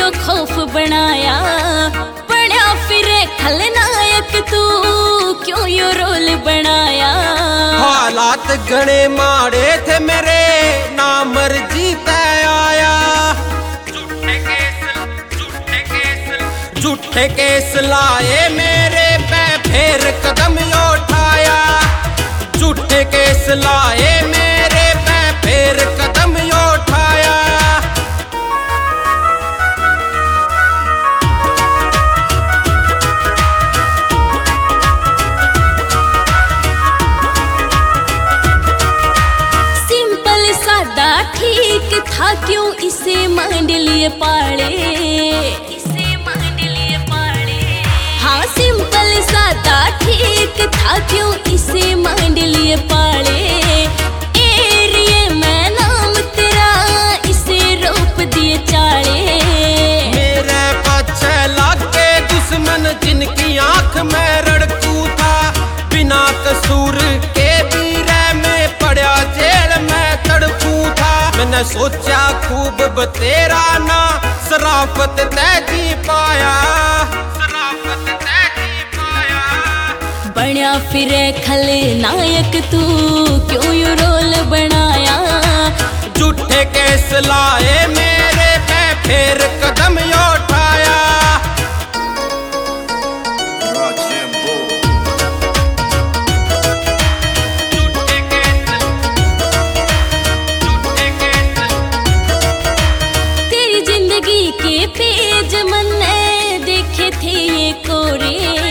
तो खौफ बनाया। बड़ा फिरे खलनायक तू क्यों यो रोल बनाया। हालात घने माड़े थे मेरे ना मर्जी तय आया। झूठे केस लाए मेरे पे फिर कदम उठाया। झूठे केस लाए मेरे पे फिर कदम उठाया। सिंपल सादा ठीक था क्यों इसे मांड लिए पाले। हाँ सिंपल सादा ठीक था क्यों इसे मांड लिए पाले। एरिए में नाम तेरा इसे रोप दिए चाले। मेरे पीछे लागे दुश्मन जिनकी आंख में रड़कू था। बिना कसूर के बीरे में पड़ा जेल में तड़पू था। मैंने सोचा खूब बतेरा ना शराफत तय जी पाया। बना फिरे खलनायक तू क्यों यो रोल बनाया। झूठे केस लाए मेरे पे फिर कदम उठाया। तेरी जिंदगी के पेज मैंने देखे थे ये कोरे।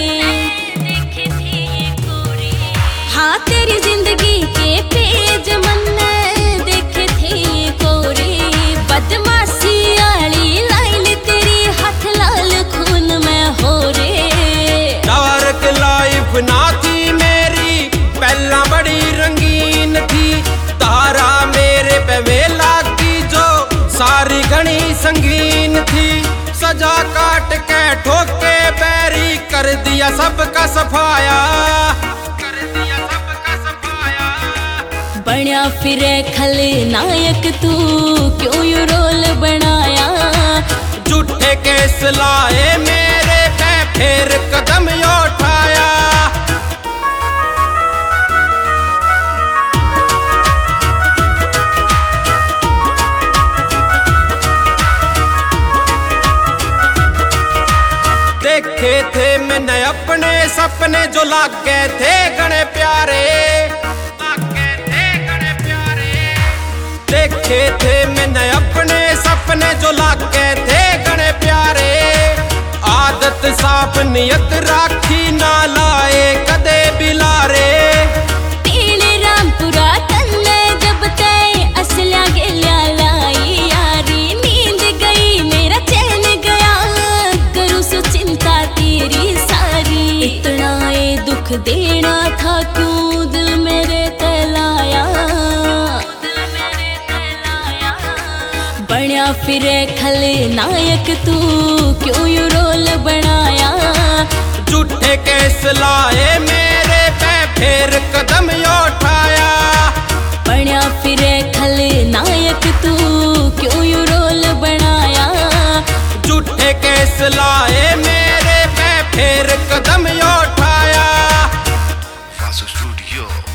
हाँ तेरी जिंदगी के पेज मैंने देखे थे ये कोरे। बदमाशी आली लाइन तेरी हाथ लाल खून में हो रे। डार्क लाइफ ना थी मेरी पहला बड़ी रंगीन थी। तारा मेरे पे वेला की जो सारी घनी संगीन थी। सजा काट के ठोके बैरी कर दिया सबका सफाया। बना फिरे खलनायक तू क्यों यो रोल बनाया। झूठे केस लाए मेरे पे फिर कदम उठाया। देखे थे मैंने अपने सपने जो लागे थे घने प्यारे। देखे थे मैंने अपने सपने जो लागे थे घने प्यारे। आदत साफ नियत राखी ना लाए कदे बिलारे। पीले रामपुरा तन्ने जब तय असल्या गेल्या लाई यारी। नींद गई मेरा चैन गया करूँ सो चिंता तेरी सारी। इतना ये दुख देना था क्यों दिल मेरे तलाया। बना फिरे खलनायक तू क्यों यो रोल बनाया। झूठे केस लाए मेरे पे फिर कदम उठाया। बना फिरे खलनायक तू क्यों यो रोल बनाया। झूठे केस लाए मेरे पे फिर कदम उठाया। Faso Studio.